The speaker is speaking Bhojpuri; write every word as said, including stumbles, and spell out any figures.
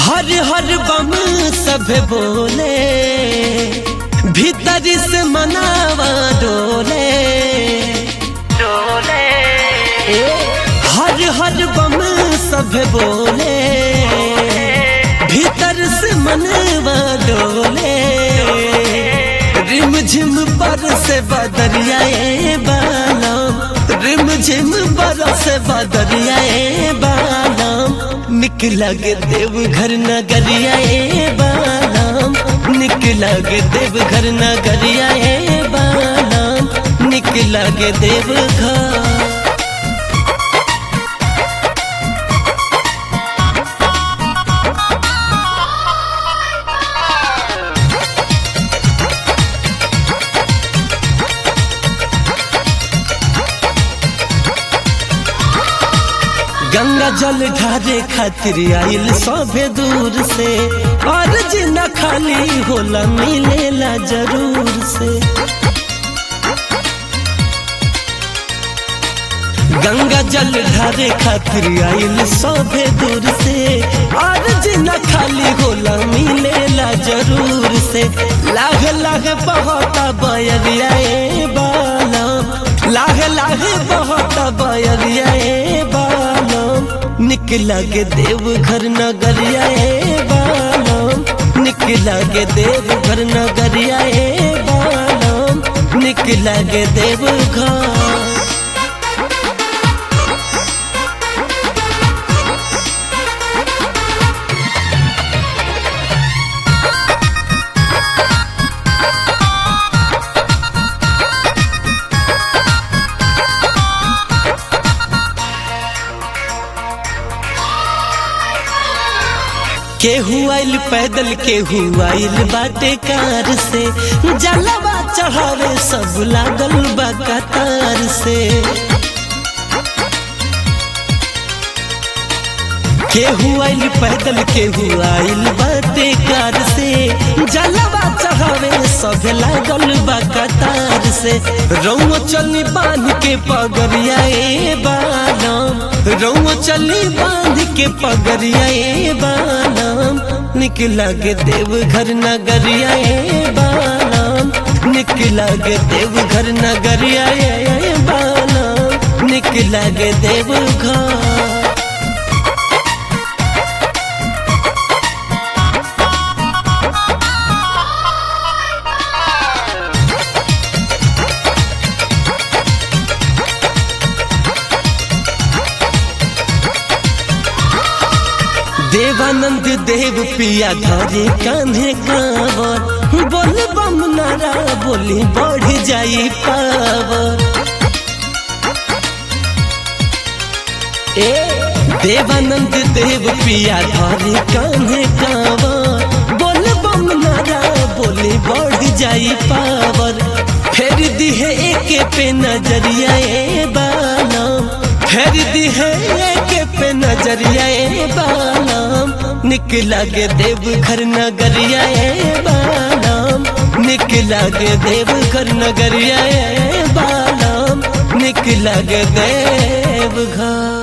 हर हर बम सब बोले, भीतर से मनावा डोले डोले। हर हर बम सब बोले, भीतर से मनवा डोले। रिम झिम पर से बदरियाए बालम, रिम झिम पर से बदरियाए बालम। निकला गे देवघर नगरियाए बालम, निकला गे देवघर नगरियाए बालम, निकला गे देवघर। गंगा जल ढारे खातिर आइल सभे दूर से, और जिना खाली होला मिलेला जरूर से। गंगा जल ढारे खातिर आइल सभे दूर से, और जिना खाली होला मिलेला जरूर से। लाग लाग बहता बयरियाए बालम, लाग लाग बहता बयरियाए बालम। निकला गे देवघर नगरियाए बालम, निकला गे देवघर नगरियाए बालम, निकला गे देवघर। केहू आइल पैदल केहू आइल बाटे कार से, जलवा चढ़ावे सब लागल बा कतार से। केहू आइल पैदल केहू आइल बाटे कार से, जलवा चढ़ावे सब लागल बा कतार से। रउआ चली बांध के पगरियाए बालम, रउआ चली बांध के पगरियाए बालम। निकला गे देवघर नगरियाए बालम, निकला गे देवघर नगरियाए बालम, निकला गे देवघर। देवानंद देव पिया घरे कान्हे कांवर, बोल बम नारा बोली बढ़ जाई पावर। ए देवानंद देव पिया घरे कान्हे कांवर, बोल बम नारा बोली बढ़ जाई पावर। फेर दी है एक पे नजरियाए बालम, फेर दी है एक पे नजरियाए बालम। निकला गे देवघर नगरियाए बालम, निकला गे देवघर नगरियाए बालम, निकला गे देवघर।